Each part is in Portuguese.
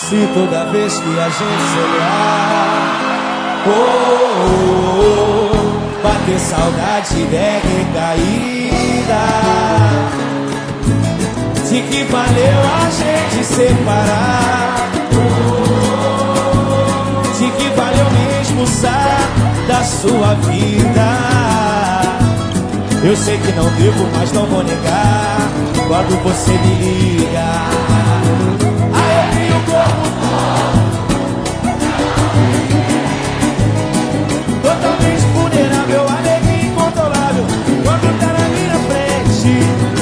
Se toda vez que a gente se olhar, bater saudade der recaída, de que valeu a gente separar, de que valeu mesmo usar da sua vida. Eu sei que não devo, mas não vou negar. Quando você me liga, arrepio o corpo totalmente vulnerável, alegria incontrolável quando tá na minha frente.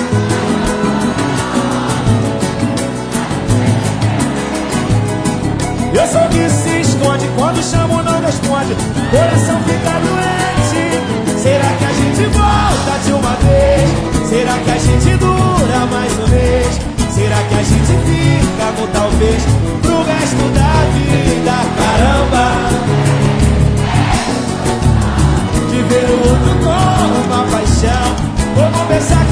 Eu sou que se esconde, quando chamo não responde, coração fica doente. Será que a gente volta de uma vez? Será que a gente dura mais um mês? Será que a gente fica com talvez pro resto da vida? Caramba, de ver o outro com uma paixão, vou confessar que